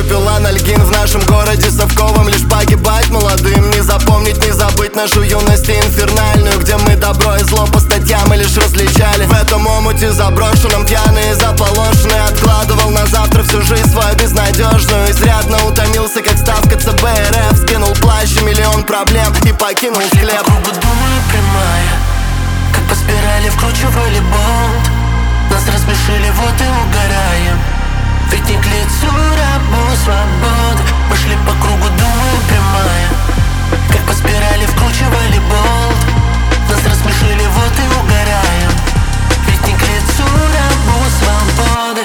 выпил анальгин. В нашем городе совковом лишь погибать молодым. Не запомнить, не забыть нашу юность инфернальную, где мы добро и зло по статьям мы лишь различали. В этом омуте заброшенном пьяный и заполошенный откладывал на завтра всю жизнь свою безнадежную. Изрядно утомился, как ставка ЦБ РФ. Скинул плащ и миллион проблем и покинул хлеб. По кругу думаю прямая, как по спирали вкручивали болт. Нас рассмешили, вот и угораем. Ведь не к лицу рабу свободы. Мы шли по кругу, думаю прямая, как по спирали вкручивали болт. Нас рассмешили, вот и угораем. Ведь не к лицу рабу свободы.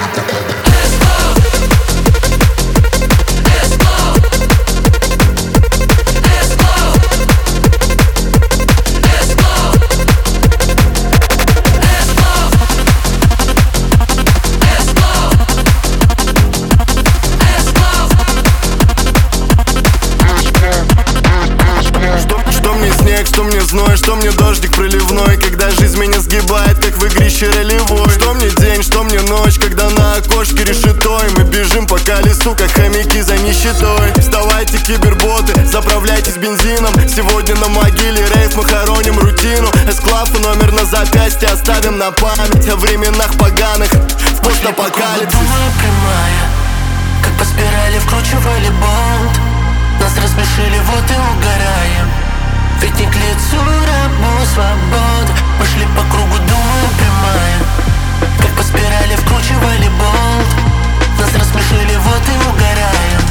Что мне зной, что мне дождик проливной, когда жизнь меня сгибает, как в игрище ролевой. Что мне день, что мне ночь, когда на окошке решетой мы бежим по колесу, как хомяки за нищетой. Вставайте, киберботы, заправляйтесь бензином. Сегодня на могиле рейв мы хороним рутину. Эсклав и номер на запястье оставим на память о временах поганых в постапокалипсис. Думаю прямая, как по спирали вкручивали болт. Нас рассмешили, вот и угораем. Ведь не к лицу рабу свободы. Мы шли по кругу, думаю прямая, как по спирали вкручивали болт. Нас рассмешили, вот и угораем.